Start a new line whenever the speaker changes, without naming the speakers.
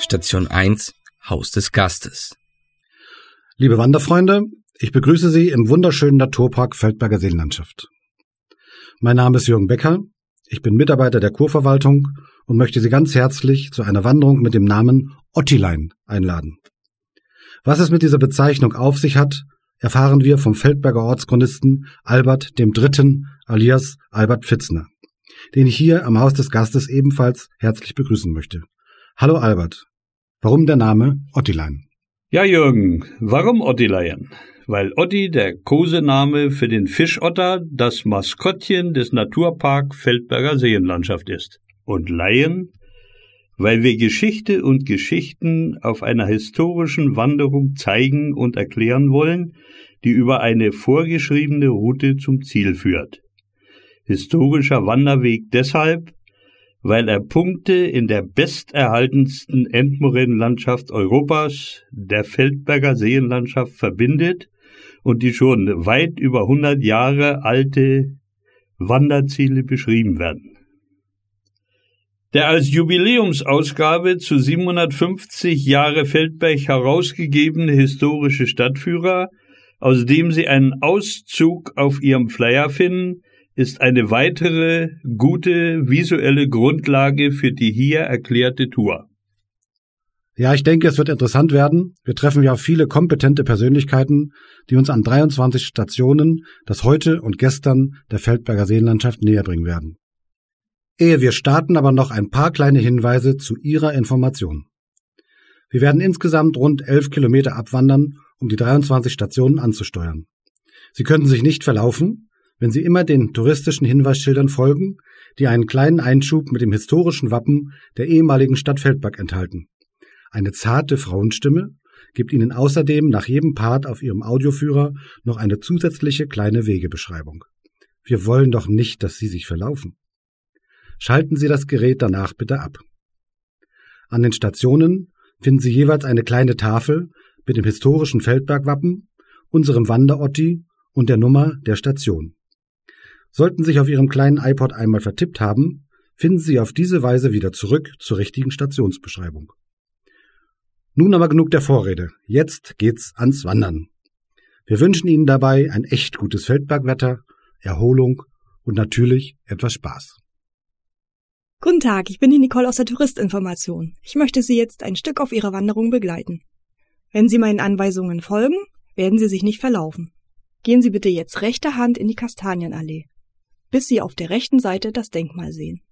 Station 1, Haus des Gastes.
Liebe Wanderfreunde, ich begrüße Sie im wunderschönen Naturpark Feldberger Seenlandschaft. Mein Name ist Jürgen Becker, ich bin Mitarbeiter der Kurverwaltung und möchte Sie ganz herzlich zu einer Wanderung mit dem Namen Ottilein einladen. Was es mit dieser Bezeichnung auf sich hat, erfahren wir vom Feldberger Ortschronisten Albert III. Alias Albert Pfitzner, den ich hier am Haus des Gastes ebenfalls herzlich begrüßen möchte. Hallo Albert, warum der Name Ottilein?
Ja Jürgen, warum Ottilein? Weil Otti der Kosename für den Fischotter, das Maskottchen des Naturpark Feldberger Seenlandschaft ist. Und Leien, weil wir Geschichte und Geschichten auf einer historischen Wanderung zeigen und erklären wollen, die über eine vorgeschriebene Route zum Ziel führt. Historischer Wanderweg deshalb, weil er Punkte in der besterhaltensten Endmoränenlandschaft Europas, der Feldberger Seenlandschaft, verbindet und die schon weit über 100 Jahre alte Wanderziele beschrieben werden. Der als Jubiläumsausgabe zu 750 Jahre Feldberg herausgegebene historische Stadtführer, aus dem Sie einen Auszug auf Ihrem Flyer finden, ist eine weitere gute visuelle Grundlage für die hier erklärte Tour.
Ja, ich denke, es wird interessant werden. Wir treffen ja auf viele kompetente Persönlichkeiten, die uns an 23 Stationen das Heute und Gestern der Feldberger Seenlandschaft näherbringen werden. Ehe wir starten, aber noch ein paar kleine Hinweise zu Ihrer Information. Wir werden insgesamt rund 11 Kilometer abwandern, um die 23 Stationen anzusteuern. Sie könnten sich nicht verlaufen, wenn Sie immer den touristischen Hinweisschildern folgen, die einen kleinen Einschub mit dem historischen Wappen der ehemaligen Stadt Feldberg enthalten. Eine zarte Frauenstimme gibt Ihnen außerdem nach jedem Part auf Ihrem Audioführer noch eine zusätzliche kleine Wegebeschreibung. Wir wollen doch nicht, dass Sie sich verlaufen. Schalten Sie das Gerät danach bitte ab. An den Stationen finden Sie jeweils eine kleine Tafel mit dem historischen Feldbergwappen, unserem Wanderotti und der Nummer der Station. Sollten Sie sich auf Ihrem kleinen iPod einmal vertippt haben, finden Sie auf diese Weise wieder zurück zur richtigen Stationsbeschreibung. Nun aber genug der Vorrede. Jetzt geht's ans Wandern. Wir wünschen Ihnen dabei ein echt gutes Feldbergwetter, Erholung und natürlich etwas Spaß.
Guten Tag, ich bin die Nicole aus der Touristinformation. Ich möchte Sie jetzt ein Stück auf Ihrer Wanderung begleiten. Wenn Sie meinen Anweisungen folgen, werden Sie sich nicht verlaufen. Gehen Sie bitte jetzt rechter Hand in die Kastanienallee, bis Sie auf der rechten Seite das Denkmal sehen.